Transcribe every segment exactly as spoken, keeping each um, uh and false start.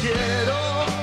quiero.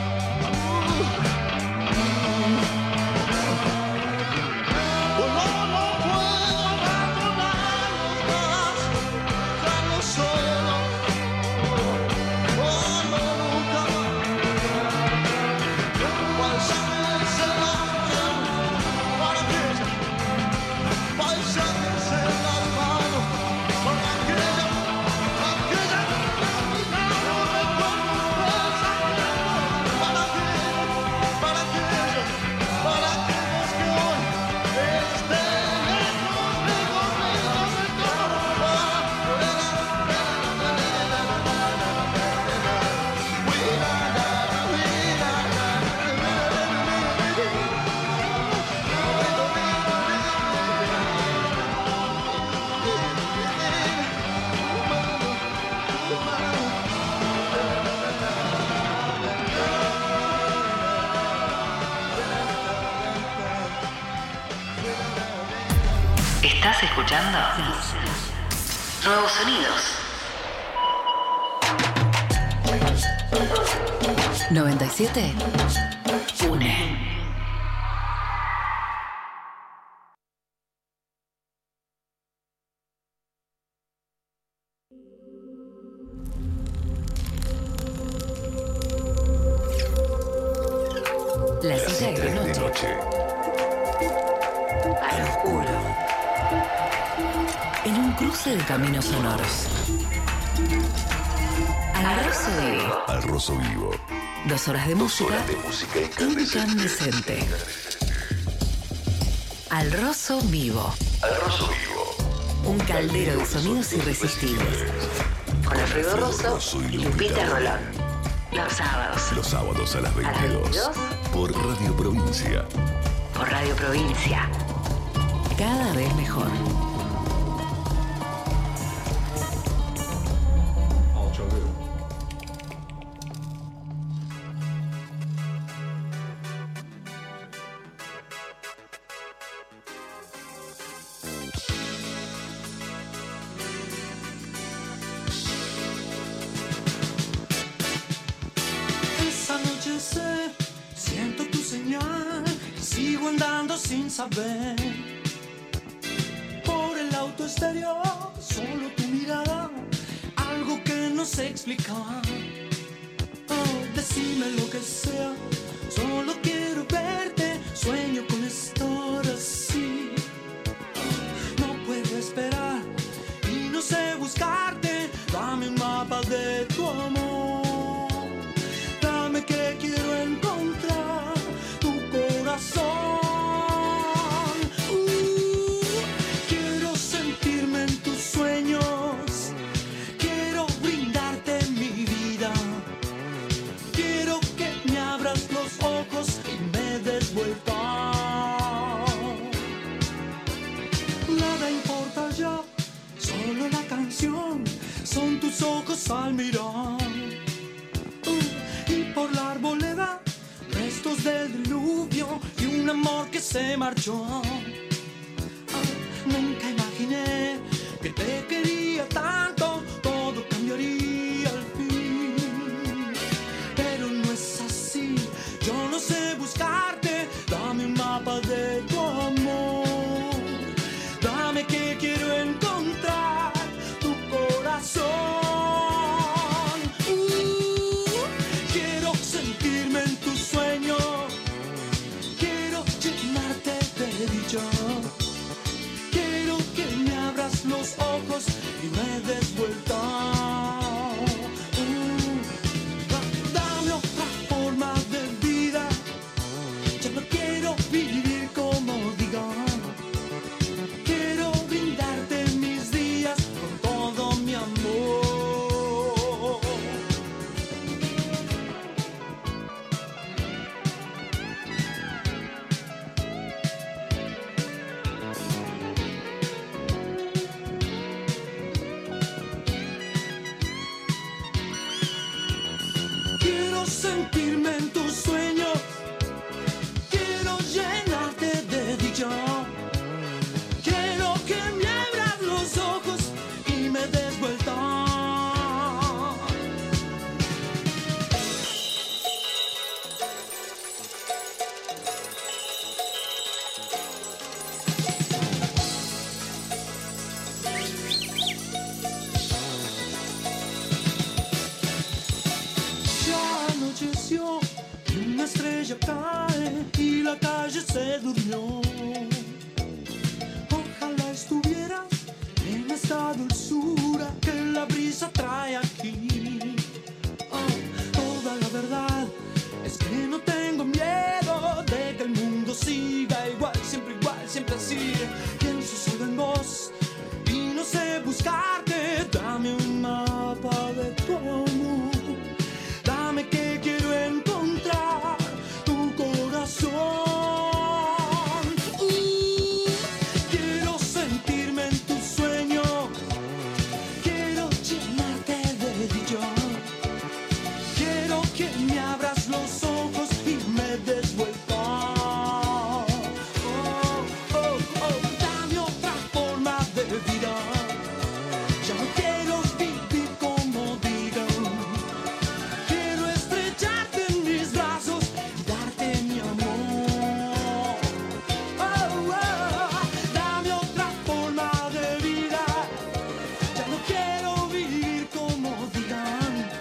¿Estás escuchando? Nuevos sonidos. noventa y siete. Une. La cita de noche. noche. Al oscuro. En un cruce de caminos sonoros. Al roso vivo. Al roso vivo. Dos horas de Dos música. horas de música incandescente. Al roso vivo. Al roso vivo. Un caldero de sonidos irresistibles. Con Alfredo Rosso y Lupita Rolón. Los sábados. Los sábados a las A las veintidós. veintidós. Por Radio Provincia. Por Radio Provincia. Cada vez mejor. Esa noche sé, siento tu señal, sigo andando sin saber. Por el auto exterior, solo tu mirada, algo que no sé explicar. Oh, decime lo que sea, solo quiero verte, sueño con estar así. Oh, no puedo esperar y no sé buscarte, dame un mapa de tu amor. Dame que quiero encontrar tu corazón. Uh, quiero sentirme en tus sueños. Quiero brindarte mi vida. Quiero que me abras los ojos y me des vuelta. Nada importa ya, solo la canción. Son tus ojos al mirar. Y por la arboleda, restos del diluvio y un amor que se marchó. Ah, nunca imaginé que te quería tanto, todo cambiaría al fin. Pero no es así, yo no sé buscarte, dame un mapa de tu amor. Dame que quiero encontrar tu corazón. Quiero que me abras los ojos y me des vuelta. Uh, dame otra forma de vida. Ya no quiero vivir como digan. Quiero brindarte mis días con todo mi amor. Sentirme en tus sueños, quiero llenarte de dicha, quiero que me abras los ojos y me des vuelta. se durmió. Ojalá estuvieras en esta dulzura que la brisa trae aquí. Oh, toda la verdad es que no tengo miedo de que el mundo siga igual, siempre igual, siempre así. Pienso solo en vos y no sé buscarte. Dame un mapa de tu amor, dame que quiero encontrar tu corazón. Uh, quiero sentirme en tu sueño, quiero llenarte de dicho. Quiero que me abras los ojos y me des vuelta. Oh, oh, oh, dame otra forma de vida. Ya no quiero vivir como digan. Quiero estrellarte en mis brazos y darte mi amor. Oh, oh, dame otra forma de vida. Ya no quiero vivir como digan.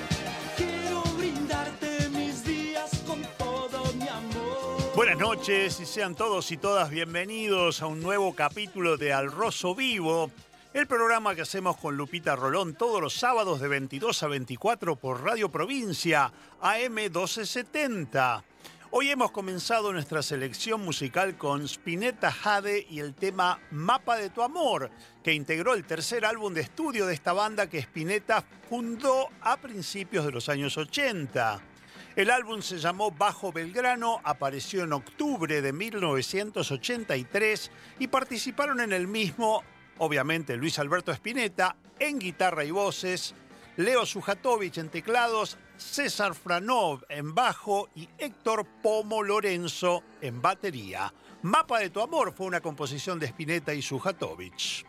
Quiero brindarte mis días con todo mi amor. Buenas noches y sean todos y todas bienvenidos a un nuevo capítulo de Al Rosso Vivo, el programa que hacemos con Lupita Rolón todos los sábados de veintidós a veinticuatro por Radio Provincia, A M doce setenta. Hoy hemos comenzado nuestra selección musical con Spinetta Jade y el tema Mapa de tu Amor, que integró el tercer álbum de estudio de esta banda que Spinetta fundó a principios de los años ochenta. El álbum se llamó Bajo Belgrano, apareció en octubre de mil novecientos ochenta y tres y participaron en el mismo, obviamente, Luis Alberto Spinetta en guitarra y voces, Leo Sujatovich en teclados, César Franov en bajo y Héctor Pomo Lorenzo en batería. Mapa de tu Amor fue una composición de Spinetta y Sujatovich.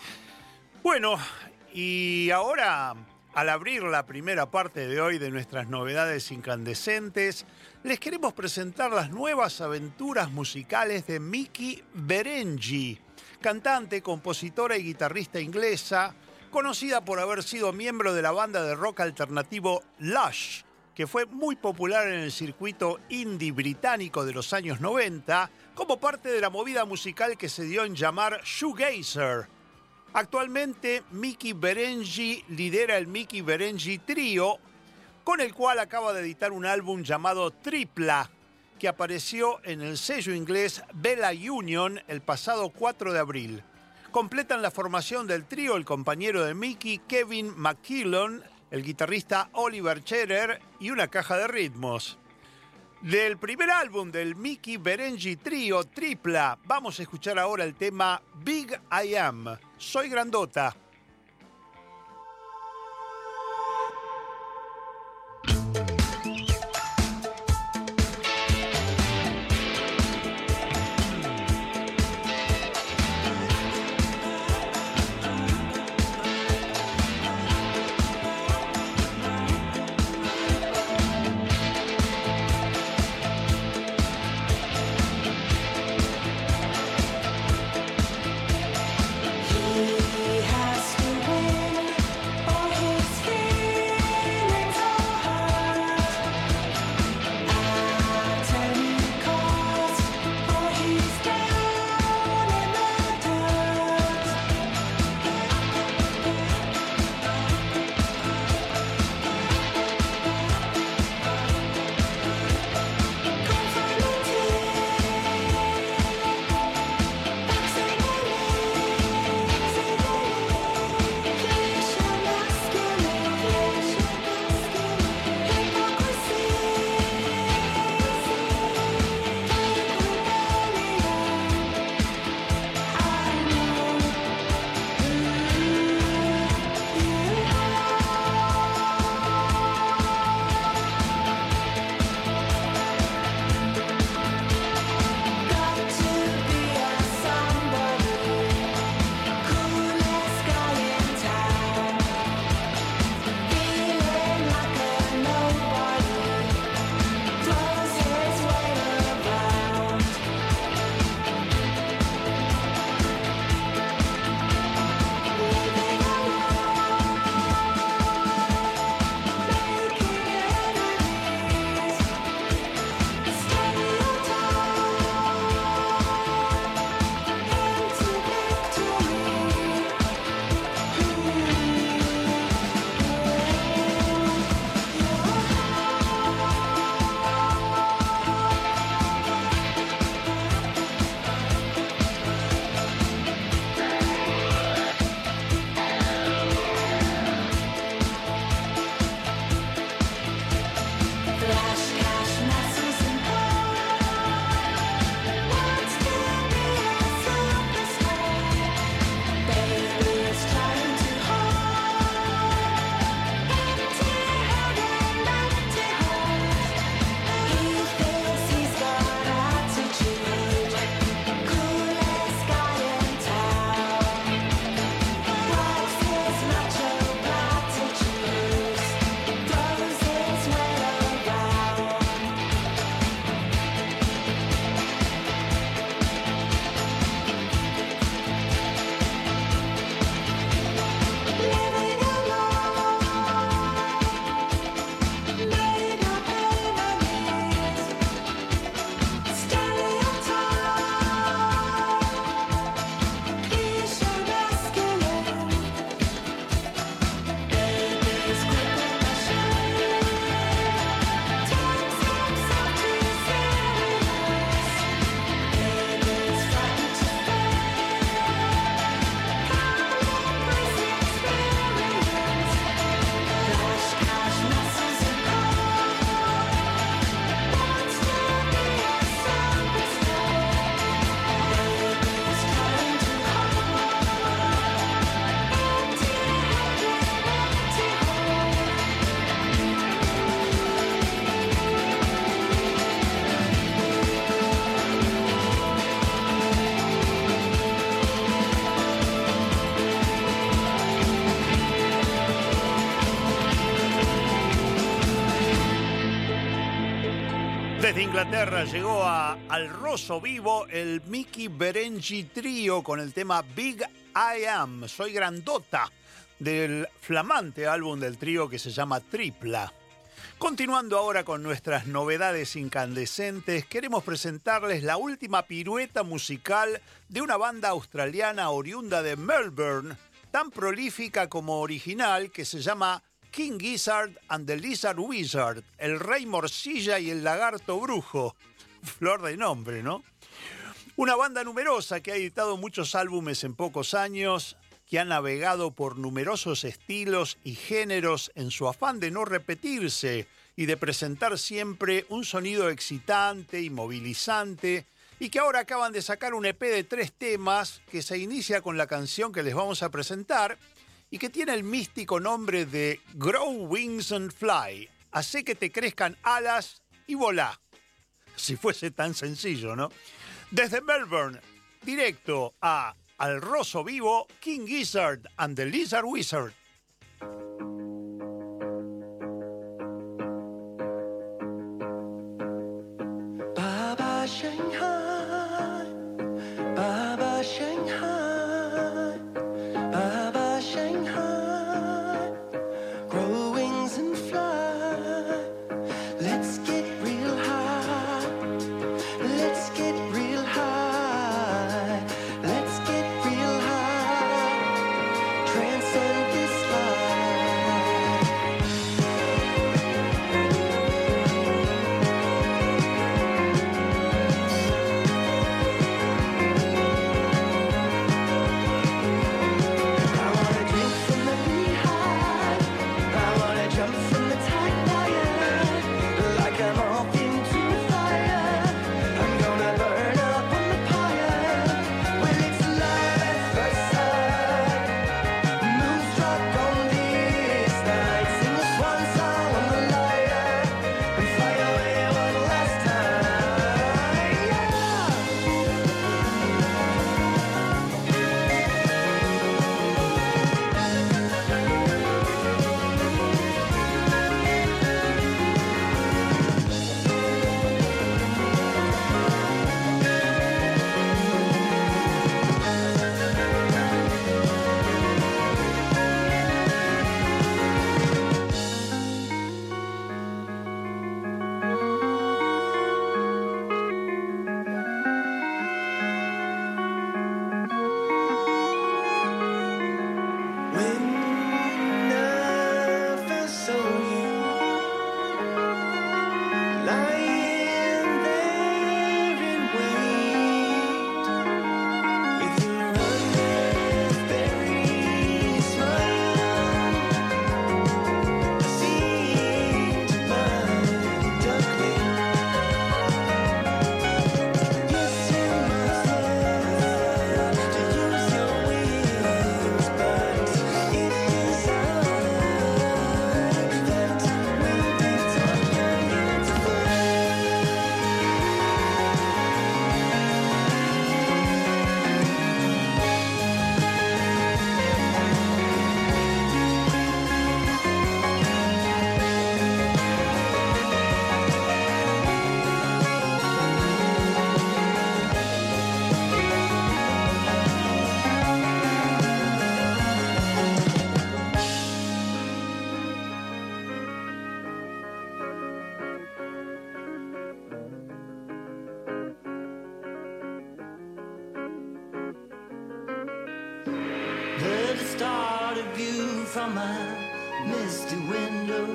Bueno, y ahora, al abrir la primera parte de hoy de nuestras novedades incandescentes, les queremos presentar las nuevas aventuras musicales de Miki Berengi, cantante, compositora y guitarrista inglesa, conocida por haber sido miembro de la banda de rock alternativo Lush, que fue muy popular en el circuito indie británico de los años noventa, como parte de la movida musical que se dio en llamar shoegazer. Actualmente, Miki Berengi lidera el Miki Berengi Trio, con el cual acaba de editar un álbum llamado Tripla, que apareció en el sello inglés Bella Union el pasado cuatro de abril. Completan la formación del trío el compañero de Miki, Kevin McKillon, el guitarrista Oliver Cherer y una caja de ritmos. Del primer álbum del Miki Berengi Trio, Tripla, vamos a escuchar ahora el tema Big I Am, Soy Grandota. He has to win. Desde Inglaterra llegó a Al Rosso Vivo el Mickey Berengi Trio con el tema Big I Am, Soy Grandota, del flamante álbum del trío que se llama Tripla. Continuando ahora con nuestras novedades incandescentes, queremos presentarles la última pirueta musical de una banda australiana oriunda de Melbourne, tan prolífica como original, que se llama King Gizzard and the Lizard Wizard, el Rey Morcilla y el Lagarto Brujo. Flor de nombre, ¿no? Una banda numerosa que ha editado muchos álbumes en pocos años, que ha navegado por numerosos estilos y géneros en su afán de no repetirse y de presentar siempre un sonido excitante y movilizante, y que ahora acaban de sacar un E P de tres temas que se inicia con la canción que les vamos a presentar y que tiene el místico nombre de Grow Wings and Fly. Hacé que te crezcan alas y volá. Si fuese tan sencillo, ¿no? Desde Melbourne, directo a Al Rosso Vivo, King Gizzard and the Lizard Wizard. Baba Shanghai, Baba Shanghai, Baba Shanghai, grow wings and fly. Let's get real high, let's get real high, let's get real high, transcend this life. I wanna drink from the beehive, I wanna jump from the tide lion, like I'm off into fire. I'm gonna burn up on the pyre. Well, it's love at first sight. Moonstruck on this night, sing the swan song on the lyre, and fly away one last time. Yeah. When I first saw you lying there in wait, with your raspberry smile, I seemed to find duckling. Yes, you must learn to use your wings, but it is I that will be taught you to fly. Heard the start of you from my misty window,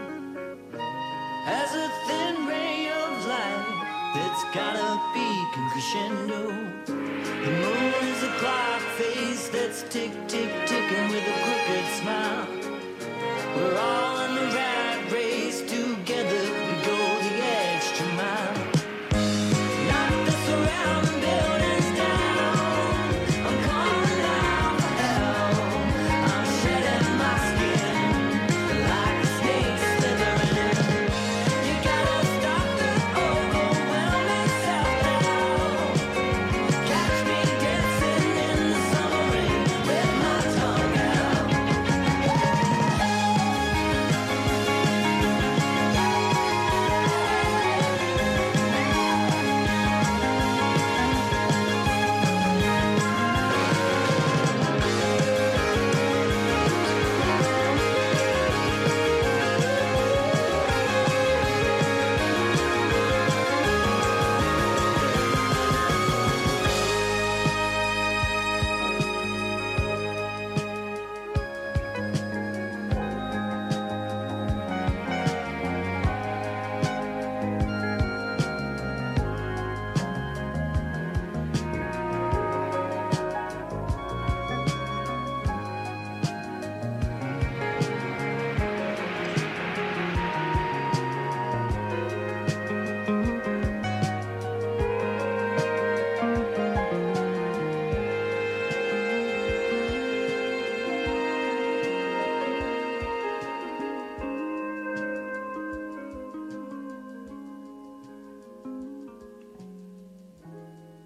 as a thin ray of light that's got a peak and crescendo. The moon is a clock face that's tick, tick, ticking with a crooked smile. We're all in the rat race together, we go the extra mile. Knock the surrounding buildings down, I'm calling out for help. I'm shedding my skin like a snake slithering. You gotta stop the overwhelming self-doubt. Catch me dancing in the summer rain with my tongue out.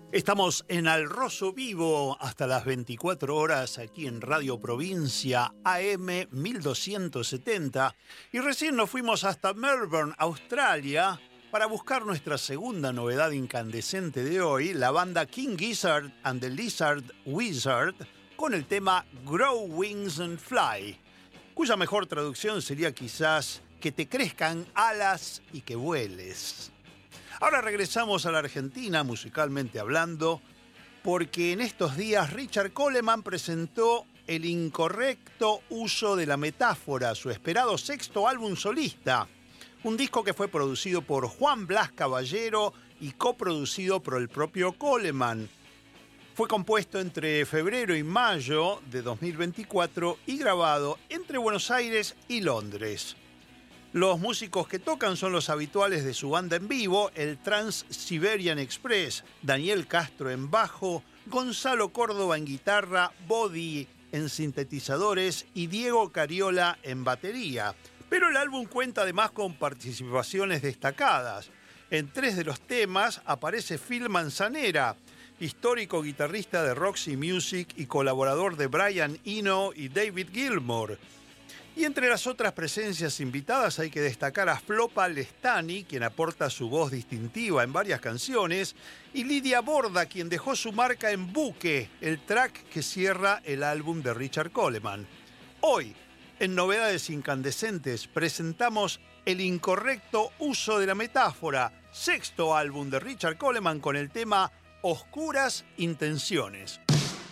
Estamos en Al Rosso Vivo hasta las veinticuatro horas aquí en Radio Provincia A M mil doscientos setenta y recién nos fuimos hasta Melbourne, Australia, para buscar nuestra segunda novedad incandescente de hoy, la banda King Gizzard and the Lizard Wizard, con el tema Grow Wings and Fly, cuya mejor traducción sería quizás que te crezcan alas y que vueles. Ahora regresamos a la Argentina, musicalmente hablando, porque en estos días Richard Coleman presentó El incorrecto uso de la metáfora, su esperado sexto álbum solista, un disco que fue producido por Juan Blas Caballero y coproducido por el propio Coleman. Fue compuesto entre febrero y mayo de dos mil veinticuatro y grabado entre Buenos Aires y Londres. Los músicos que tocan son los habituales de su banda en vivo, el Trans-Siberian Express, Daniel Castro en bajo, Gonzalo Córdoba en guitarra, Body en sintetizadores y Diego Cariola en batería. Pero el álbum cuenta además con participaciones destacadas. En tres de los temas aparece Phil Manzanera, histórico guitarrista de Roxy Music y colaborador de Brian Eno y David Gilmour. Y entre las otras presencias invitadas hay que destacar a Flopa Lestani, quien aporta su voz distintiva en varias canciones, y Lidia Borda, quien dejó su marca en Buque, el track que cierra el álbum de Richard Coleman. Hoy, en Novedades Incandescentes, presentamos El incorrecto uso de la metáfora, sexto álbum de Richard Coleman con el tema Oscuras Intenciones.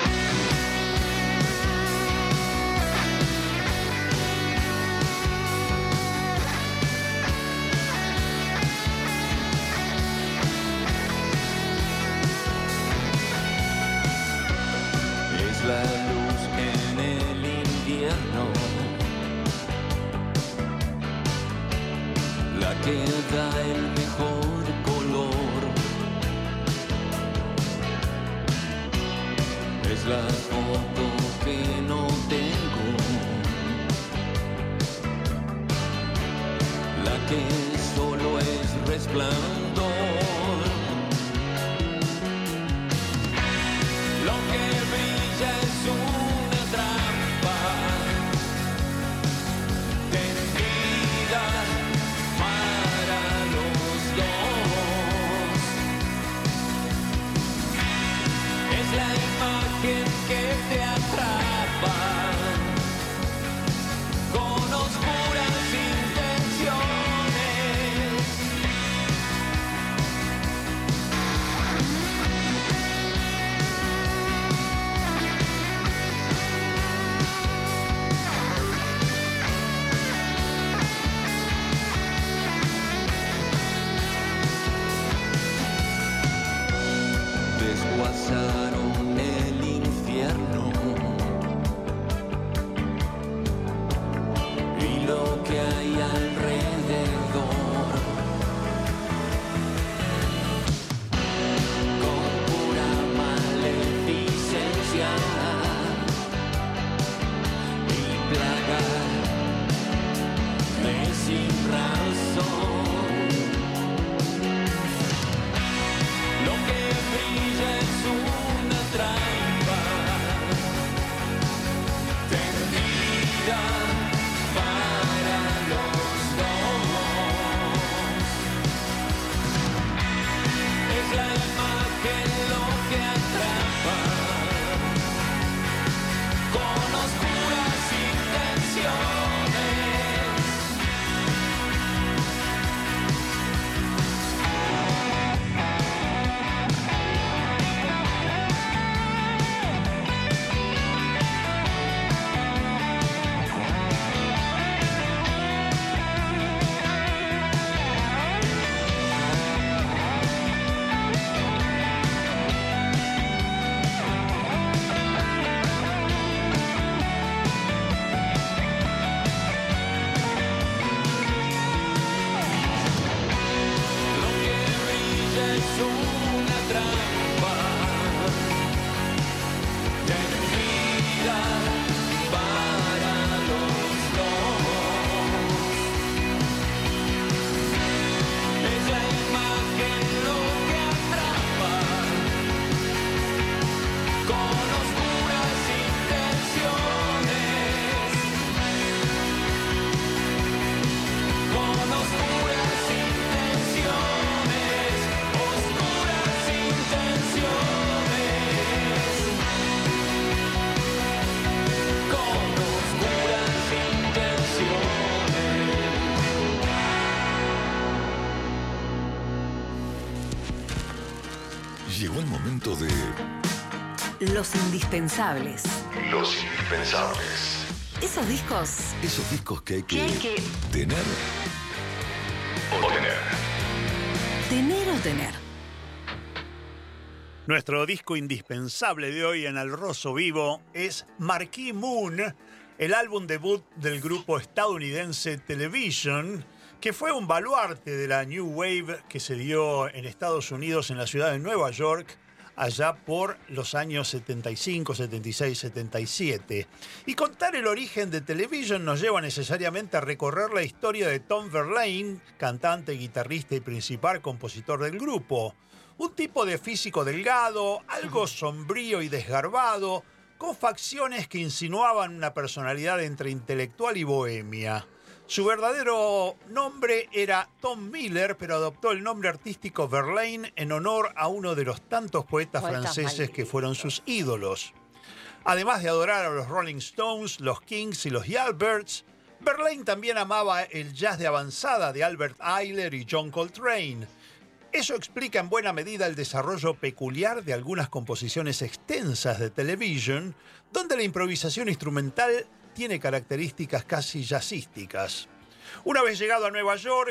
La luz en el invierno, la que da el mejor color, es la foto que no tengo, la que solo es resplandor. Lo que brilla es una trampa tendida para los dos. Es la imagen que te atrapa con oscuras intenciones. Llegó el momento de Los indispensables. los indispensables. Esos discos Esos discos que hay que, que hay que tener o tener. tener o tener. Nuestro disco indispensable de hoy en El Rosso Vivo es Marquee Moon, el álbum debut del grupo estadounidense Television, que fue un baluarte de la New Wave que se dio en Estados Unidos, en la ciudad de Nueva York, allá por los años setenta y cinco, setenta y seis, setenta y siete. Y contar el origen de Television nos lleva necesariamente a recorrer la historia de Tom Verlaine, cantante, guitarrista y principal compositor del grupo. Un tipo de físico delgado, algo sombrío y desgarbado, con facciones que insinuaban una personalidad entre intelectual y bohemia. Su verdadero nombre era Tom Miller, pero adoptó el nombre artístico Verlaine en honor a uno de los tantos poetas Poetas franceses malditos. que fueron sus ídolos. Además de adorar a los Rolling Stones, los Kings y los Yardbirds, Verlaine también amaba el jazz de avanzada de Albert Ayler y John Coltrane. Eso explica en buena medida el desarrollo peculiar de algunas composiciones extensas de Television, donde la improvisación instrumental tiene características casi jazzísticas. Una vez llegado a Nueva York,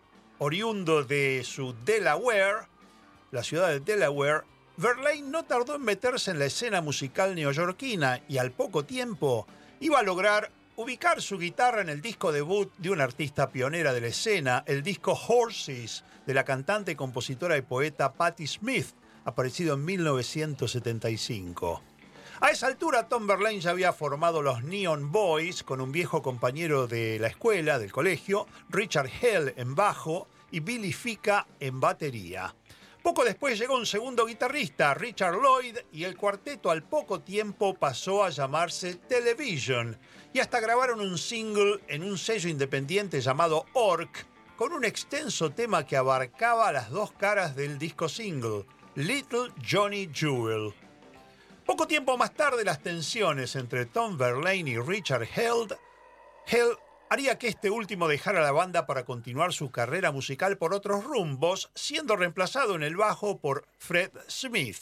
oriundo de su Delaware, la ciudad de Delaware, Verlaine no tardó en meterse en la escena musical neoyorquina y al poco tiempo iba a lograr ubicar su guitarra en el disco debut de una artista pionera de la escena, el disco Horses, de la cantante, compositora y poeta Patti Smith, aparecido en mil novecientos setenta y cinco. A esa altura, Tom Verlaine ya había formado los Neon Boys con un viejo compañero de la escuela, del colegio, Richard Hell en bajo y Billy Fica en batería. Poco después llegó un segundo guitarrista, Richard Lloyd, y el cuarteto al poco tiempo pasó a llamarse Television, y hasta grabaron un single en un sello independiente llamado Orc, con un extenso tema que abarcaba las dos caras del disco single, Little Johnny Jewel. Poco tiempo más tarde, las tensiones entre Tom Verlaine y Richard Held, Hell haría que este último dejara la banda para continuar su carrera musical por otros rumbos, siendo reemplazado en el bajo por Fred Smith.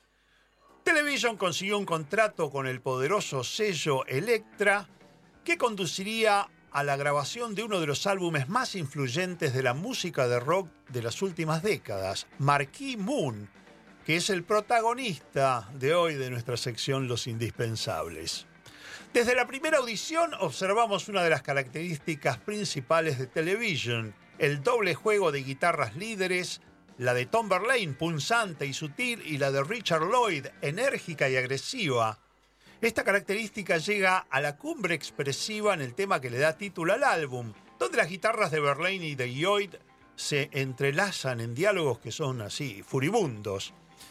Television consiguió un contrato con el poderoso sello Elektra, que conduciría a la grabación de uno de los álbumes más influyentes de la música de rock de las últimas décadas, Marquee Moon, que es el protagonista de hoy de nuestra sección Los Indispensables. Desde la primera audición observamos una de las características principales de Television, el doble juego de guitarras líderes, la de Tom Verlaine, punzante y sutil, y la de Richard Lloyd, enérgica y agresiva. Esta característica llega a la cumbre expresiva en el tema que le da título al álbum, donde las guitarras de Verlaine y de Lloyd se entrelazan en diálogos que son así, furibundos.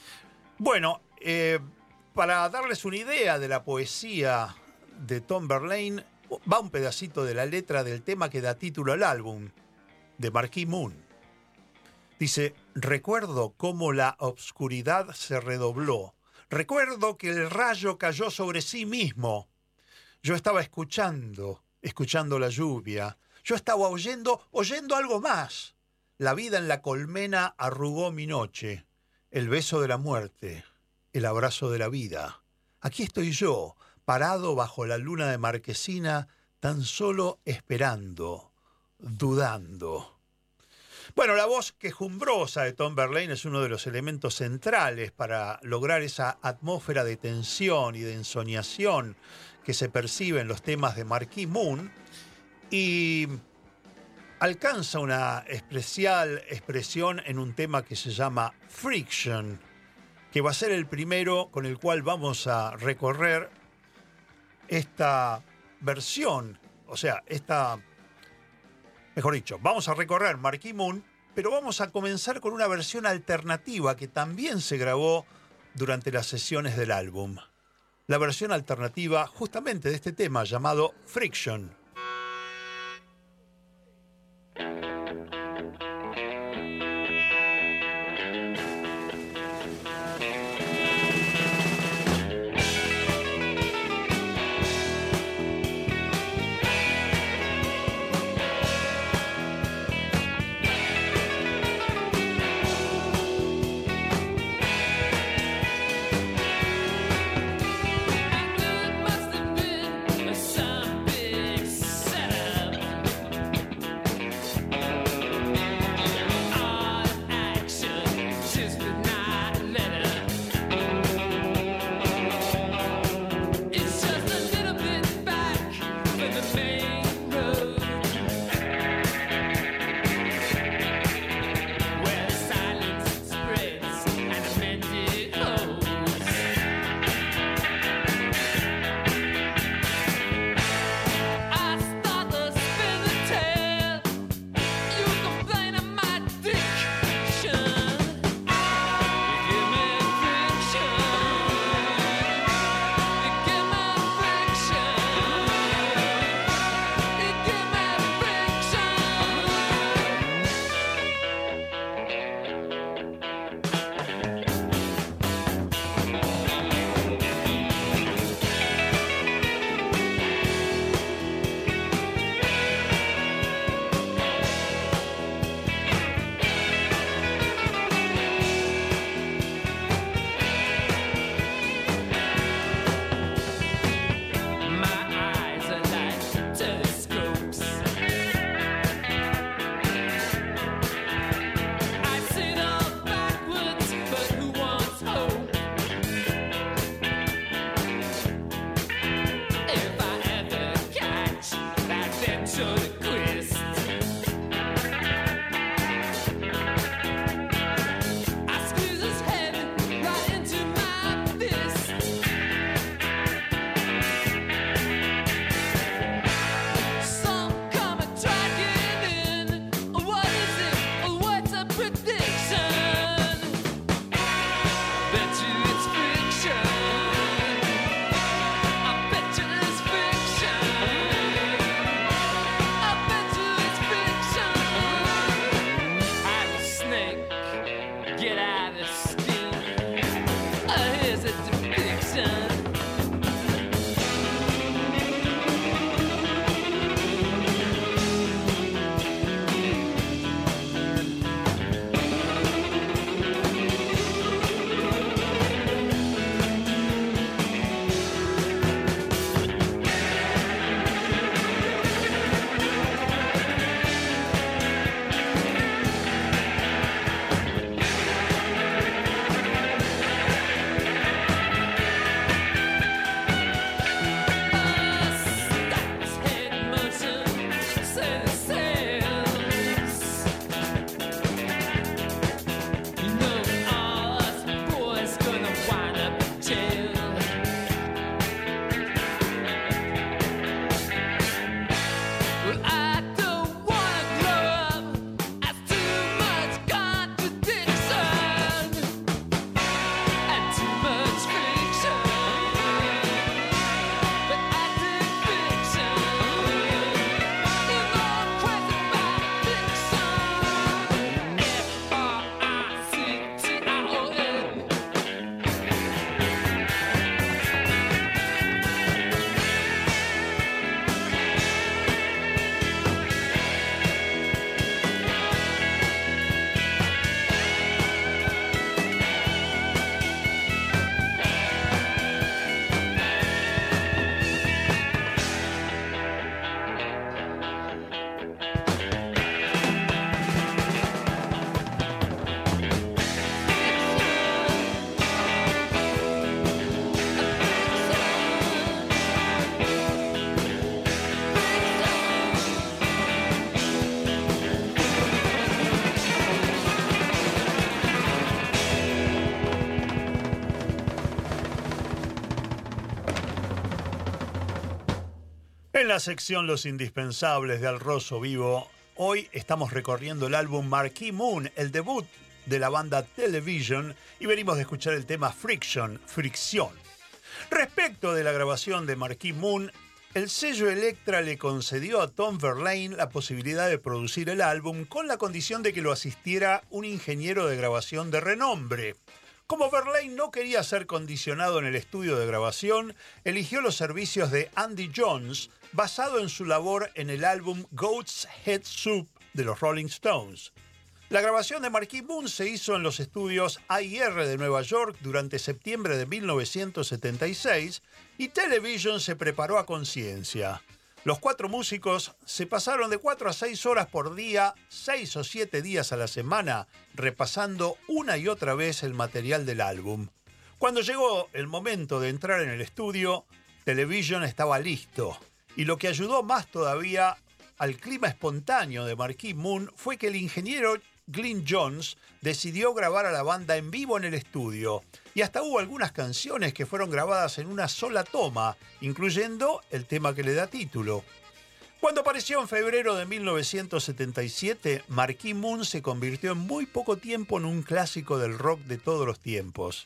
Bueno, eh, para darles una idea de la poesía de Tom Verlaine, va un pedacito de la letra del tema que da título al álbum, de Marquee Moon. Dice: recuerdo cómo la obscuridad se redobló. Recuerdo que el rayo cayó sobre sí mismo. Yo estaba escuchando, escuchando la lluvia. Yo estaba oyendo, oyendo algo más. La vida en la colmena arrugó mi noche. El beso de la muerte, el abrazo de la vida. Aquí estoy yo, parado bajo la luna de marquesina, tan solo esperando, dudando. Bueno, la voz quejumbrosa de Tom Verlaine es uno de los elementos centrales para lograr esa atmósfera de tensión y de ensoñación que se percibe en los temas de Marquee Moon, y alcanza una especial expresión en un tema que se llama Friction, que va a ser el primero con el cual vamos a recorrer esta versión, o sea, esta, mejor dicho, vamos a recorrer Marquee Moon, pero vamos a comenzar con una versión alternativa que también se grabó durante las sesiones del álbum. La versión alternativa justamente de este tema llamado Friction. En la sección Los Indispensables de Al Rosso Vivo, hoy estamos recorriendo el álbum Marquee Moon, el debut de la banda Television, y venimos de escuchar el tema Friction, Fricción. Respecto de la grabación de Marquee Moon, el sello Elektra le concedió a Tom Verlaine la posibilidad de producir el álbum con la condición de que lo asistiera un ingeniero de grabación de renombre. Como Verlaine no quería ser condicionado en el estudio de grabación, eligió los servicios de Andy Jones, basado en su labor en el álbum Goat's Head Soup de los Rolling Stones. La grabación de Marquee Moon se hizo en los estudios A y R de Nueva York durante septiembre de mil novecientos setenta y seis y Television se preparó a conciencia. Los cuatro músicos se pasaron de cuatro a seis horas por día, seis o siete días a la semana, repasando una y otra vez el material del álbum. Cuando llegó el momento de entrar en el estudio, Television estaba listo, y lo que ayudó más todavía al clima espontáneo de Marquee Moon fue que el ingeniero Glyn Johns decidió grabar a la banda en vivo en el estudio, y hasta hubo algunas canciones que fueron grabadas en una sola toma, incluyendo el tema que le da título. Cuando apareció en febrero de mil novecientos setenta y siete, Marquee Moon se convirtió en muy poco tiempo en un clásico del rock de todos los tiempos.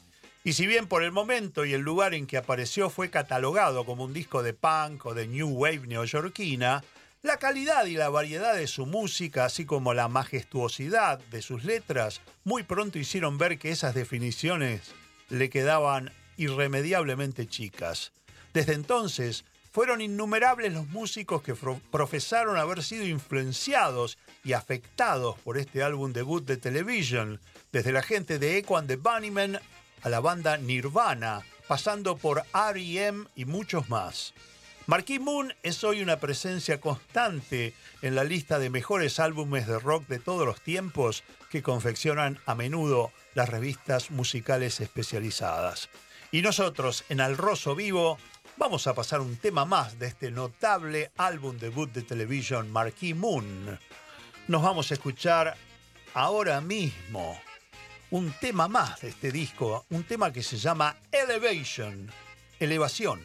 Y si bien por el momento y el lugar en que apareció fue catalogado como un disco de punk o de new wave neoyorquina, la calidad y la variedad de su música, así como la majestuosidad de sus letras, muy pronto hicieron ver que esas definiciones le quedaban irremediablemente chicas. Desde entonces, fueron innumerables los músicos que profesaron haber sido influenciados y afectados por este álbum debut de Television, desde la gente de Echo and the Bunnymen a la banda Nirvana, pasando por R E M y muchos más. Marquee Moon es hoy una presencia constante en la lista de mejores álbumes de rock de todos los tiempos que confeccionan a menudo las revistas musicales especializadas. Y nosotros, en Al Rosso Vivo, vamos a pasar un tema más de este notable álbum debut de Television, Marquee Moon. Nos vamos a escuchar ahora mismo un tema más de este disco, un tema que se llama Elevation, Elevación.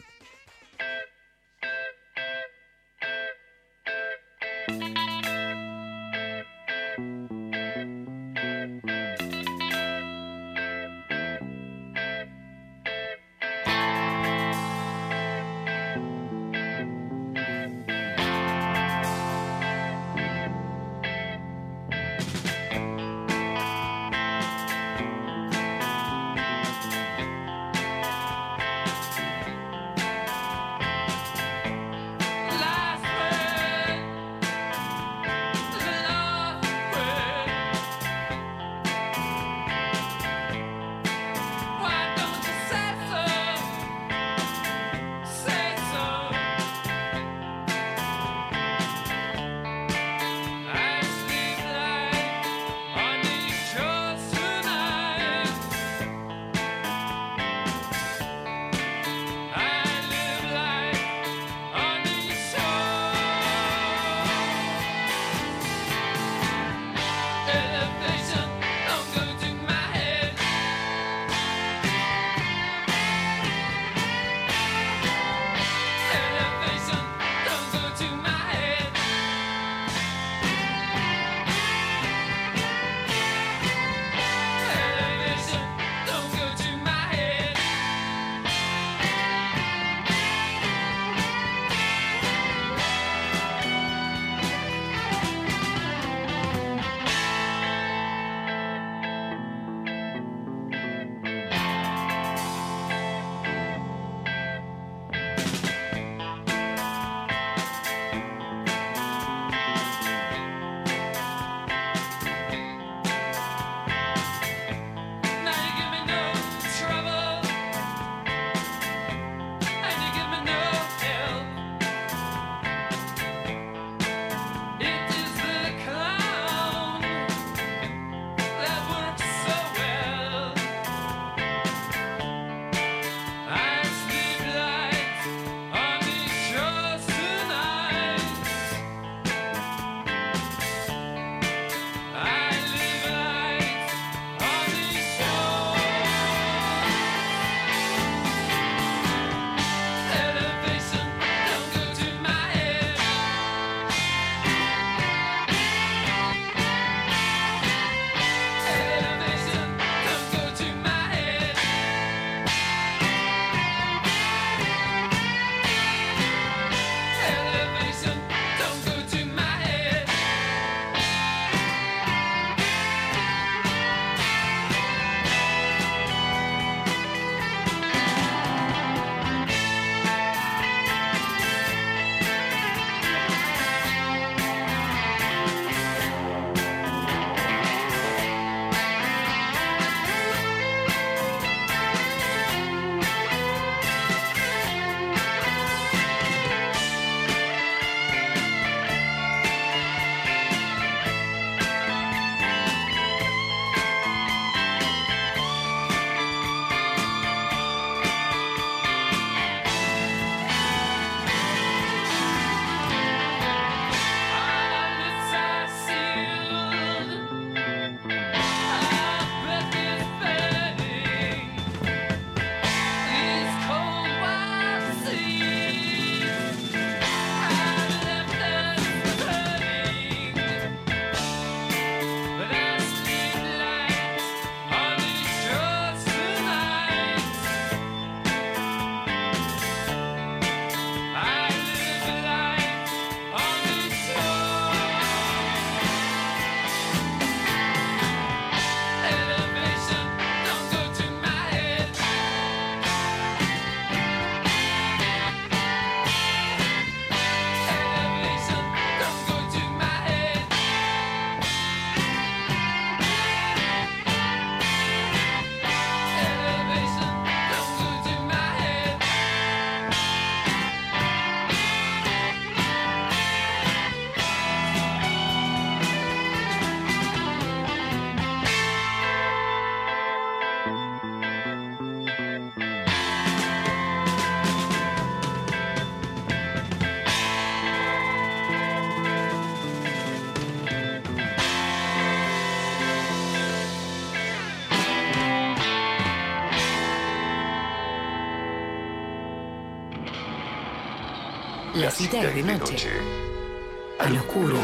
La cita es de noche. Al oscuro.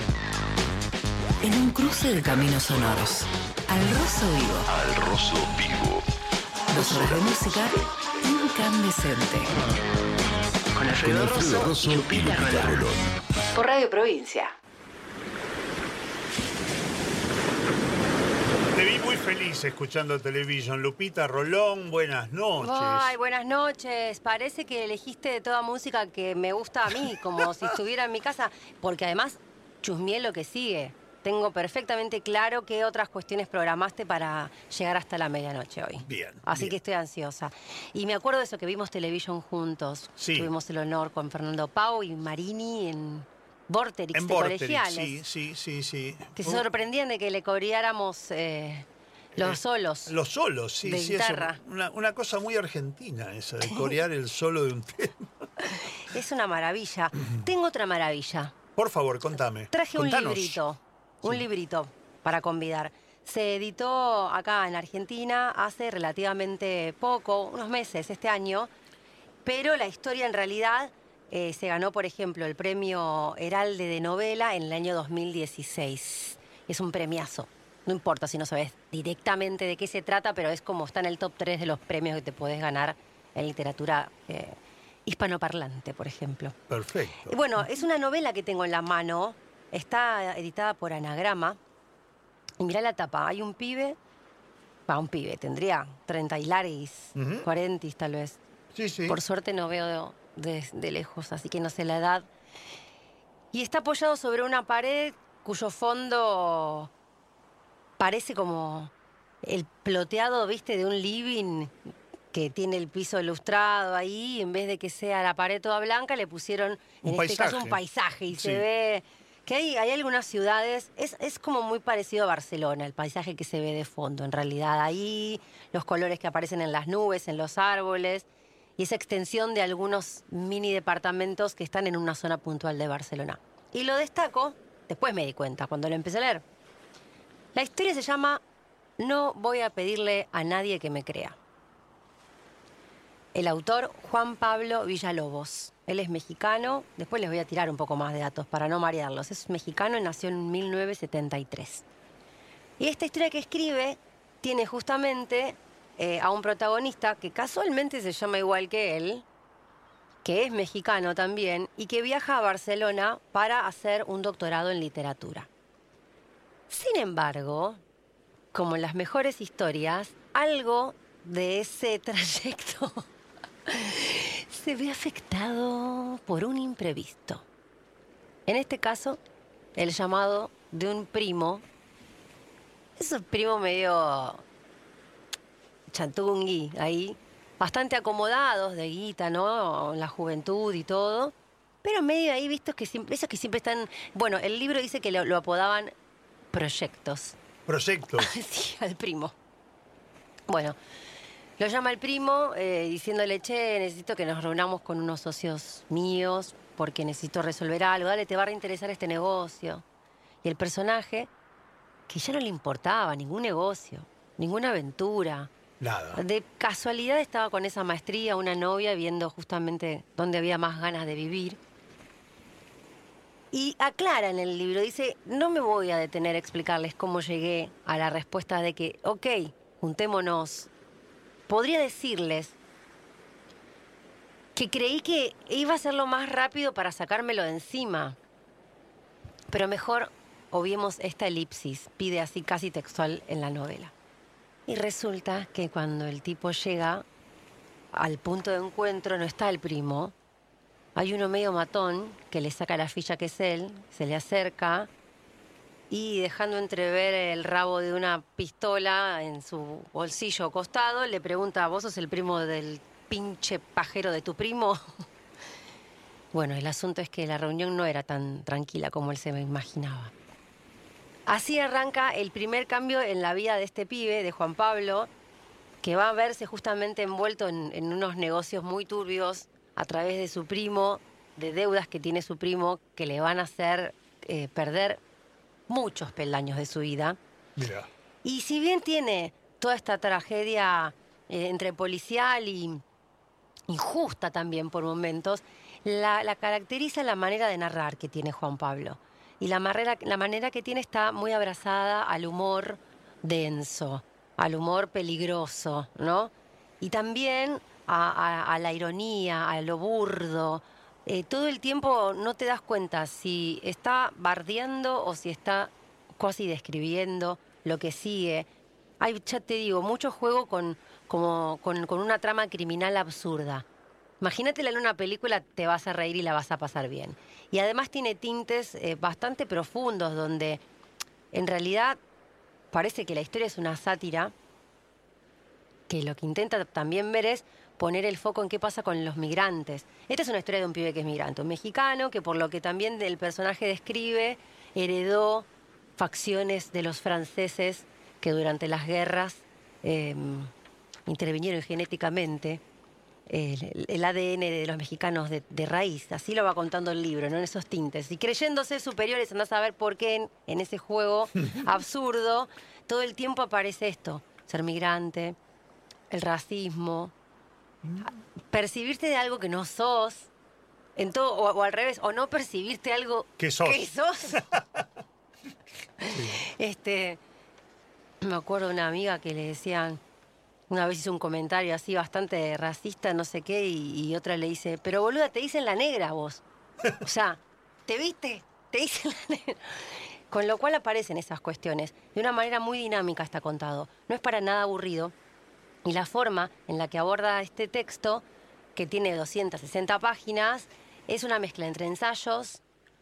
En un cruce de caminos sonoros. Al roso vivo. Al roso vivo. Dos horas de música incandescente. Con Alfredo Con Alfredo Rosso Rosso y y Lupita Lupita Rolón. Rolón. Por Radio Provincia. Te vi muy feliz escuchando televisión. Lupita Rolón, buenas noches. Ay, buenas noches. Parece que elegiste toda música que me gusta a mí, como si estuviera en mi casa, porque además chusmeé lo que sigue. Tengo perfectamente claro qué otras cuestiones programaste para llegar hasta la medianoche hoy. Bien, Así bien. que estoy ansiosa. Y me acuerdo de eso, que vimos televisión juntos. Sí. Tuvimos el honor con Fernando Pau y Marini en Vorterix En de Vorterix, Colegiales. sí, sí, sí, sí. Que se Uh, sorprendían de que le coreáramos eh, los eh, solos. Los solos, sí, de sí. eso, guitarra. una, una cosa muy argentina esa, de corear el solo de un tema. Es una maravilla. Tengo otra maravilla. Por favor, contame. Traje Contanos. un librito, un librito para convidar. Se editó acá en Argentina hace relativamente poco, unos meses este año, pero la historia en realidad eh, se ganó, por ejemplo, el premio Heralde de novela en el año dos mil dieciséis. Es un premiazo. No importa si no sabes directamente de qué se trata, pero es como está en el top tres de los premios que te podés ganar en literatura eh, hispanoparlante, por ejemplo. Perfecto. Y bueno, es una novela que tengo en la mano. Está editada por Anagrama. Y mirá la tapa. Hay un pibe. Va, un pibe. Tendría treinta y laris, Ujú. cuarenta tal vez. Sí, sí. Por suerte no veo de, de lejos, así que no sé la edad. Y está apoyado sobre una pared cuyo fondo parece como el ploteado, viste, de un living que tiene el piso ilustrado ahí. En vez de que sea la pared toda blanca, le pusieron, Un en este caso, paisaje. un paisaje. Y Sí. se ve que hay, hay algunas ciudades, es, es como muy parecido a Barcelona, el paisaje que se ve de fondo, en realidad. Ahí, los colores que aparecen en las nubes, en los árboles, y esa extensión de algunos mini departamentos que están en una zona puntual de Barcelona. Y lo destaco, después me di cuenta, cuando lo empecé a leer. La historia se llama No voy a pedirle a nadie que me crea. El autor, Juan Pablo Villalobos. Él es mexicano. Después les voy a tirar un poco más de datos para no marearlos. Es mexicano y nació en mil novecientos setenta y tres. Y esta historia que escribe tiene justamente eh, a un protagonista que casualmente se llama igual que él, que es mexicano también, y que viaja a Barcelona para hacer un doctorado en literatura. Sin embargo, como en las mejores historias, algo de ese trayecto se ve afectado por un imprevisto. En este caso, el llamado de un primo, esos primos medio chantungui ahí, bastante acomodados de guita, ¿no? En la juventud y todo, pero medio ahí vistos que siempre, esos que siempre están. Bueno, el libro dice que lo, lo apodaban proyectos. Proyectos. Sí, al primo. Bueno, lo llama el primo eh, diciéndole, che, necesito que nos reunamos con unos socios míos porque necesito resolver algo. Dale, te va a reinteresar este negocio. Y el personaje, que ya no le importaba ningún negocio, ninguna aventura. Nada. De casualidad estaba con esa maestría, una novia, viendo justamente dónde había más ganas de vivir. Y aclara en el libro, dice, no me voy a detener a explicarles cómo llegué a la respuesta de que, ok, juntémonos. Podría decirles que creí que iba a hacerlo más rápido para sacármelo de encima. Pero mejor obviemos esta elipsis, pide así casi textual en la novela. Y resulta que cuando el tipo llega al punto de encuentro no está el primo. Hay uno medio matón que le saca la ficha que es él, se le acerca y dejando entrever el rabo de una pistola en su bolsillo o costado, le pregunta, ¿vos sos el primo del pinche pajero de tu primo? Bueno, el asunto es que la reunión no era tan tranquila como él se me imaginaba. Así arranca el primer cambio en la vida de este pibe, de Juan Pablo, que va a verse justamente envuelto en, en unos negocios muy turbios a través de su primo, de deudas que tiene su primo, que le van a hacer eh, perder muchos peldaños de su vida. Mira. Y si bien tiene toda esta tragedia eh, entre policial y injusta también por momentos, La, la caracteriza la manera de narrar que tiene Juan Pablo. Y la manera, la manera que tiene está muy abrazada al humor denso, al humor peligroso, ¿no? Y también a, a- a la ironía, a lo burdo. Eh, todo el tiempo no te das cuenta si está bardeando o si está casi describiendo lo que sigue. Hay, ya te digo, mucho juego con, como, con, con una trama criminal absurda. Imagínatela en una película, te vas a reír y la vas a pasar bien. Y además tiene tintes eh, bastante profundos, donde en realidad parece que la historia es una sátira, que lo que intenta también ver es poner el foco en qué pasa con los migrantes. Esta es una historia de un pibe que es migrante, un mexicano, que por lo que también el personaje describe, heredó facciones de los franceses que durante las guerras eh, intervinieron genéticamente el, el A D N de los mexicanos de, de raíz. Así lo va contando el libro, ¿no? En esos tintes. Y creyéndose superiores, andás a ver por qué en, en ese juego absurdo todo el tiempo aparece esto. Ser migrante, el racismo, percibirte de algo que no sos, en todo, o, o al revés, o no percibirte algo Que sos. que sos. Este, me acuerdo de una amiga que le decían, una vez hizo un comentario así bastante racista, no sé qué, y, y otra le dice, pero boluda, te dicen la negra vos. O sea, ¿te viste? Te dicen la negra. Con lo cual aparecen esas cuestiones. De una manera muy dinámica está contado. No es para nada aburrido. Y la forma en la que aborda este texto, que tiene doscientas sesenta páginas, es una mezcla entre ensayos,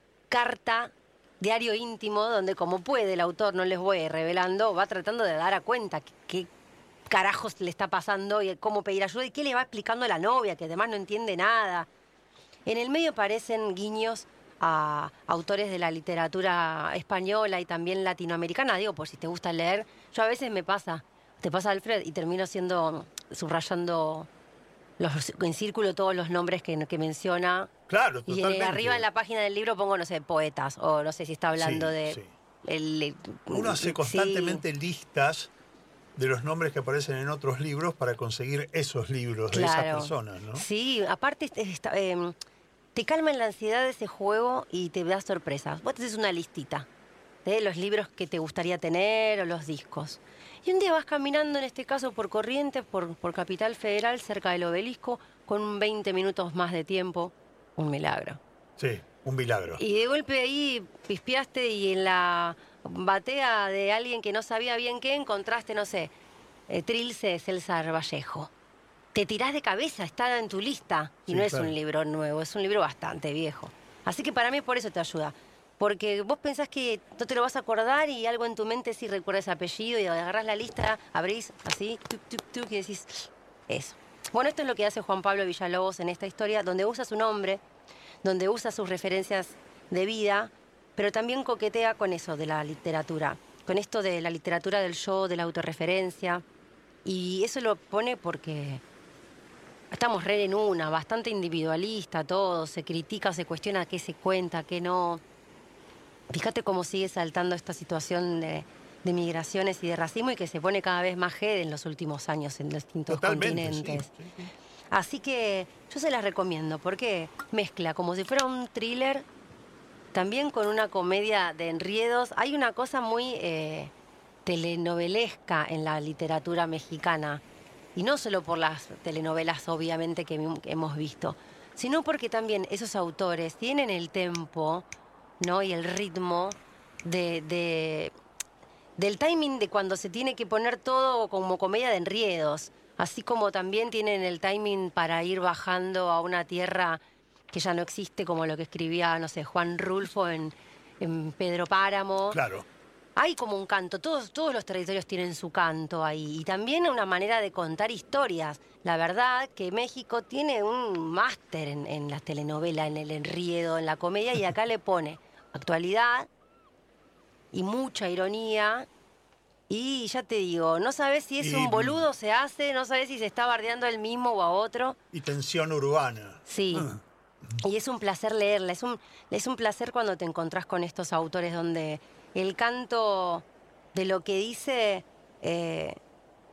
carta, diario íntimo, donde como puede el autor, no les voy a ir revelando, va tratando de dar a cuenta qué carajos le está pasando y cómo pedir ayuda y qué le va explicando a la novia, que además no entiende nada. En el medio aparecen guiños a autores de la literatura española y también latinoamericana, digo, por si te gusta leer. Yo a veces me pasa, te pasa Alfred, y termino siendo, subrayando los, en círculo todos los nombres que, que menciona. Claro, Y totalmente. eh, arriba en la página del libro pongo, no sé, poetas, o no sé si está hablando Sí, de... sí. El, el- Uno hace sí. constantemente listas de los nombres que aparecen en otros libros para conseguir esos libros de esas Claro. personas, ¿no? Sí, aparte es- está, eh, te calma en la ansiedad de ese juego y te da sorpresas. Vos te haces una listita de los libros que te gustaría tener o los discos. Y un día vas caminando, en este caso por Corrientes, por, por Capital Federal, cerca del Obelisco, con veinte minutos más de tiempo. Un milagro. Sí, un milagro. Y de golpe ahí pispiaste y en la batea de alguien que no sabía bien qué encontraste, no sé, eh, Trilce César Vallejo. Te tirás de cabeza, está en tu lista. Y Sí, no es claro. un libro nuevo, es un libro bastante viejo. Así que para mí por eso te ayuda. Porque vos pensás que no te lo vas a acordar y algo en tu mente sí recuerda ese apellido y agarrás la lista, abrís así, tuc, tuc, tuc, y decís, eso. Bueno, esto es lo que hace Juan Pablo Villalobos en esta historia, donde usa su nombre, donde usa sus referencias de vida, pero también coquetea con eso de la literatura, con esto de la literatura del yo, de la autorreferencia. Y eso lo pone porque estamos re en una, bastante individualista todo, se critica, se cuestiona qué se cuenta, qué no. Fíjate cómo sigue saltando esta situación de, de migraciones y de racismo y que se pone cada vez más heavy en los últimos años en distintos Totalmente, continentes. sí, sí, sí. Así que yo se las recomiendo porque mezcla como si fuera un thriller, también con una comedia de enriedos. Hay una cosa muy eh, telenovelesca en la literatura mexicana, y no solo por las telenovelas obviamente que hemos- que hemos visto, sino porque también esos autores tienen el tempo, ¿no? Y el ritmo de, de- del timing de cuando se tiene que poner todo como comedia de enriedos, así como también tienen el timing para ir bajando a una tierra que ya no existe, como lo que escribía, no sé, Juan Rulfo en, en Pedro Páramo. Claro. Hay como un canto, todos, todos los territorios tienen su canto ahí, y también una manera de contar historias. La verdad que México tiene un máster en, en las telenovelas, en el enriedo, en la comedia, y acá le pone actualidad y mucha ironía. Y ya te digo, no sabes si es Y- un boludo, se hace, no sabes si se está bardeando él mismo o a otro. Y tensión urbana. Sí. Ah. Y es un placer leerla, es un, es un placer cuando te encontrás con estos autores donde el canto de lo que dice eh,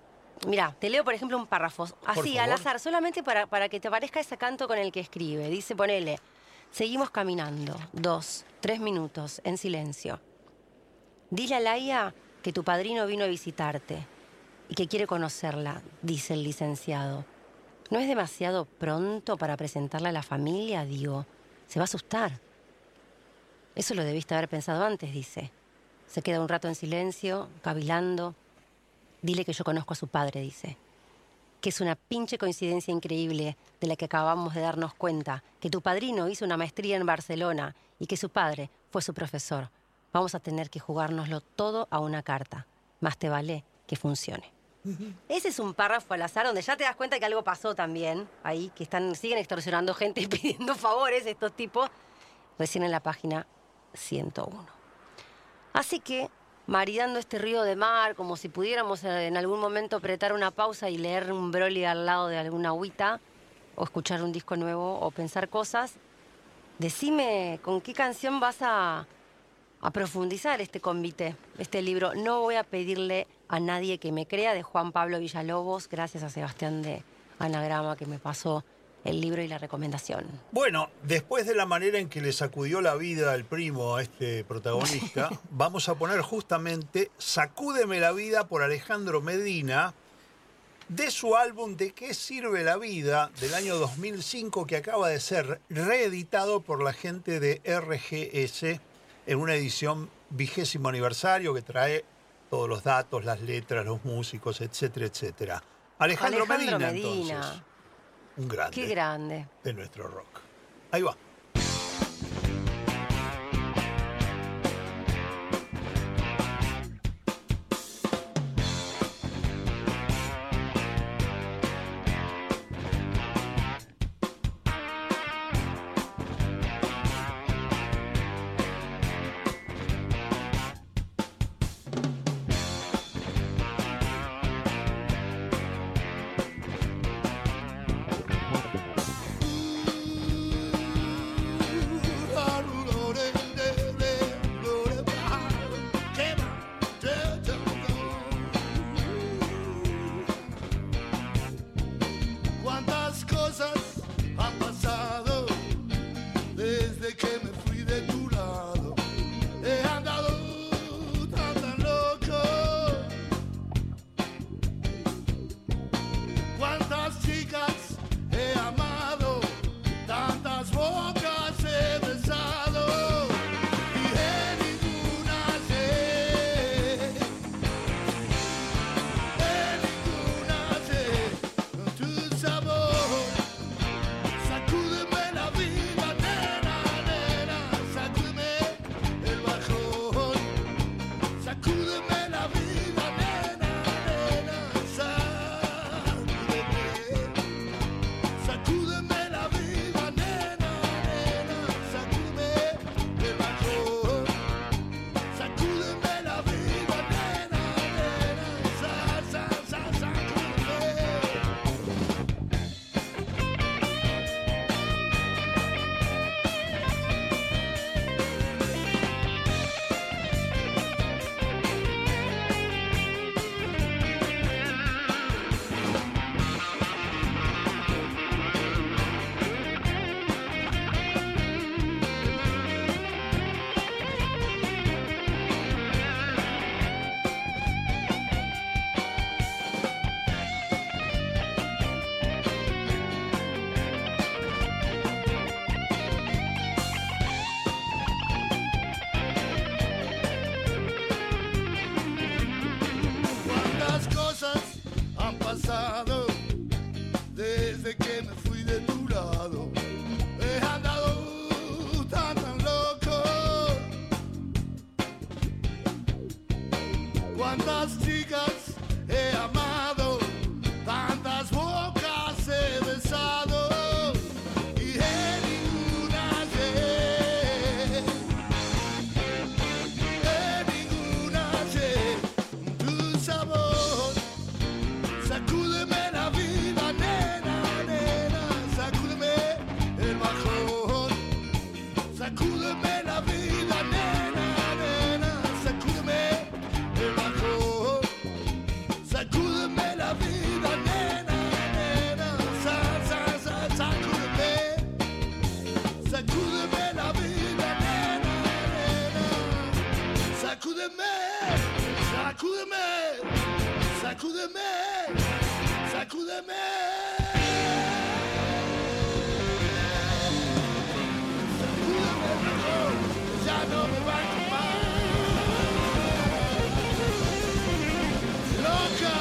Mirá, te leo, por ejemplo, un párrafo. Así, al favor. azar, solamente para, para que te parezca ese canto con el que escribe. Dice, ponele, seguimos caminando, dos, tres minutos, en silencio. Dile a Laia que tu padrino vino a visitarte y que quiere conocerla, dice el licenciado. ¿No es demasiado pronto para presentarla a la familia? Digo, se va a asustar. Eso lo debiste haber pensado antes, dice. Se queda un rato en silencio, cavilando. Dile que yo conozco a su padre, dice. Que es una pinche coincidencia increíble de la que acabamos de darnos cuenta. Que tu padrino hizo una maestría en Barcelona y que su padre fue su profesor. Vamos a tener que jugárnoslo todo a una carta. Más te vale que funcione. Ese es un párrafo al azar donde ya te das cuenta que algo pasó también. Ahí, que están, siguen extorsionando gente y pidiendo favores estos tipos. Recién en la página ciento uno. Así que, maridando este río de mar, como si pudiéramos en algún momento apretar una pausa y leer un Broly al lado de alguna agüita, o escuchar un disco nuevo, o pensar cosas, decime con qué canción vas a, a profundizar este convite, este libro. No voy a pedirle a nadie que me crea, de Juan Pablo Villalobos, gracias a Sebastián de Anagrama que me pasó el libro y la recomendación. Bueno, después de la manera en que le sacudió la vida al primo a este protagonista, vamos a poner justamente Sacúdeme la vida por Alejandro Medina, de su álbum ¿De qué sirve la vida? Del año dos mil cinco, que acaba de ser reeditado por la gente de R G S en una edición vigésimo aniversario que trae todos los datos, las letras, los músicos, etcétera, etcétera. Alejandro, Alejandro Medina, Medina. entonces. Un grande. Qué grande. De nuestro rock. Ahí va. Cuántas cosas han pasado desde que me fui de tu lado. He andado tan tan loco. Cuántas chicas he amado, tantas bocas he besado y en ninguna sé, en ninguna sé tu sabor. Sacúdeme la vida, nena, nena, sacúdeme el bajón. Sacúdeme la vida, nena, nena, sacúdeme. Sacúdeme la vida, nena, nena, sacúdeme el bajón. Sacúdeme la vida, nena, nena, sa, sa, sa, sacúdeme. Cuántas cosas han pasado desde que me fui de tu lado. He andado tan tan loco. Cuántas chicas he amado, tantas bocas he besado y en ninguna sé, en ninguna sé tu sabor. Sacúdeme la vida, nena, nena, sacúdeme el bajón. Sacúdeme la vida, nena, nena, sacúdeme el bajón. Sacúdeme sacúdeme, sacúdeme, sacúdeme. Ya no me va a quemar. Loca.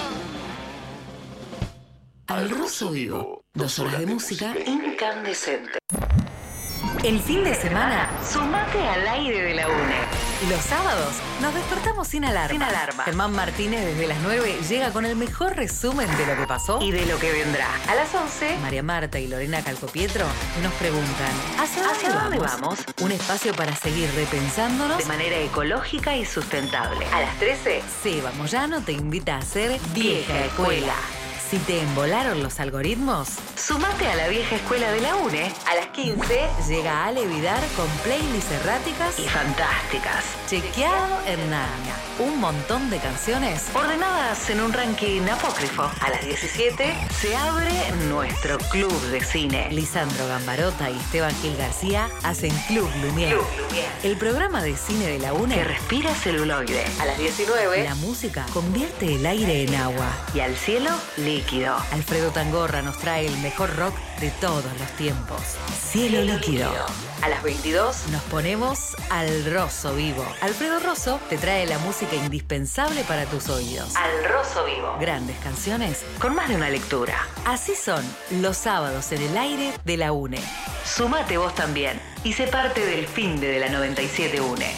Al Rosso Vivo. Dos horas de música incandescente. El fin de semana, sumate al aire de la UNE. Los sábados nos despertamos sin alarma. Sin alarma. Germán Martínez desde las nueve llega con el mejor resumen de lo que pasó y de lo que vendrá. A las once, María Marta y Lorena Calcopietro nos preguntan ¿hacia dónde, ¿Hacia dónde vamos? vamos? Un espacio para seguir repensándonos de manera ecológica y sustentable. A las trece, Seba Moyano te invita a ser Vieja Escuela. Si te embolaron los algoritmos, sumate a la Vieja Escuela de la UNE. A las quince llega Ale Vidar con playlists erráticas y fantásticas. Chequeado en Nana. Un montón de canciones ordenadas en un ranking apócrifo. A las diecisiete se abre nuestro club de cine. Lisandro Gambarota y Esteban Gil García hacen Club Lumière. Club Lumière. El programa de cine de la UNE que respira celuloide. A las diecinueve, la música convierte el aire en agua y al cielo líquido. Alfredo Tangorra nos trae el mejor rock de todos los tiempos. Cielo, Cielo líquido. líquido. A las veintidós nos ponemos al Rosso Vivo. Alfredo Rosso te trae la música indispensable para tus oídos. Al Rosso Vivo. Grandes canciones con más de una lectura. Así son los sábados en el aire de la UNE. Sumate vos también y sé parte del finde de la noventa y siete UNE.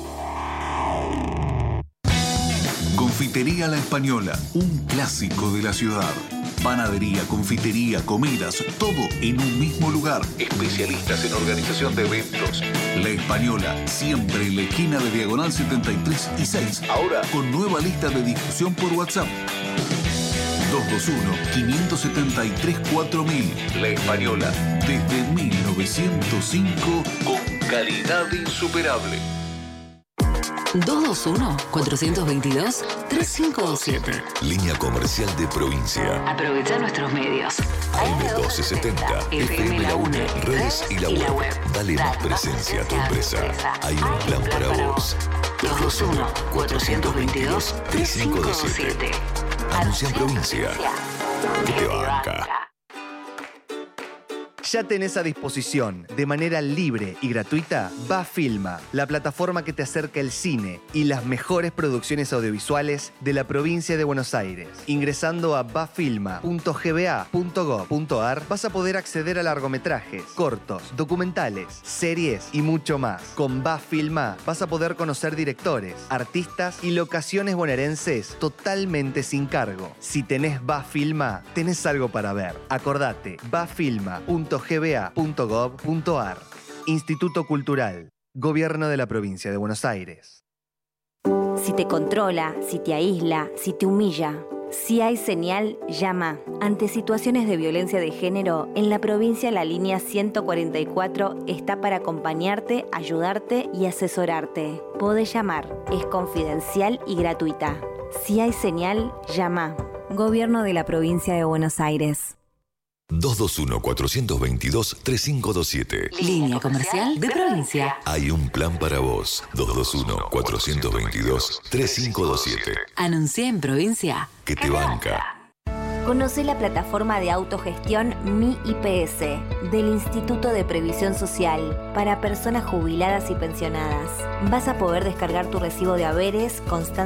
Confitería La Española, un clásico de la ciudad. Panadería, confitería, comidas, todo en un mismo lugar. Especialistas en organización de eventos. La Española, siempre en la esquina de Diagonal setenta y tres y seis. Ahora con nueva lista de difusión por WhatsApp. dos dos uno, cinco siete tres, cuatro mil. La Española, desde mil novecientos cinco, con calidad insuperable. dos dos uno, cuatro dos dos, tres cinco dos siete. Línea comercial de provincia. Aprovecha nuestros medios. A M doce setenta, F M La UNE, redes y la web. Dale más presencia a tu empresa. Hay un plan para vos. dos dos uno, cuatro dos dos, tres cinco dos siete. Anuncia en provincia. Que te banca. Ya tenés a disposición, de manera libre y gratuita, Bafilma, la plataforma que te acerca el cine y las mejores producciones audiovisuales de la provincia de Buenos Aires. Ingresando a bafilma punto g b a punto gob punto a r vas a poder acceder a largometrajes, cortos, documentales, series y mucho más. Con Bafilma vas a poder conocer directores, artistas y locaciones bonaerenses totalmente sin cargo. Si tenés Bafilma, tenés algo para ver. Acordate, bafilma punto g b a punto gob punto a r. Instituto Cultural, Gobierno de la Provincia de Buenos Aires. Si te controla, si te aísla, si te humilla, si hay señal, llama. Ante situaciones de violencia de género, en la provincia la línea ciento cuarenta y cuatro está para acompañarte, ayudarte y asesorarte. Podés llamar, es confidencial y gratuita. Si hay señal, llama. Gobierno de la Provincia de Buenos Aires. dos dos uno, cuatro dos dos, tres cinco dos siete. Línea comercial de provincia. Hay un plan para vos. dos dos uno, cuatro dos dos, tres cinco dos siete. Anuncié en provincia. Que te banca. Conoce la plataforma de autogestión Mi I P S del Instituto de Previsión Social para personas jubiladas y pensionadas. Vas a poder descargar tu recibo de haberes, constancia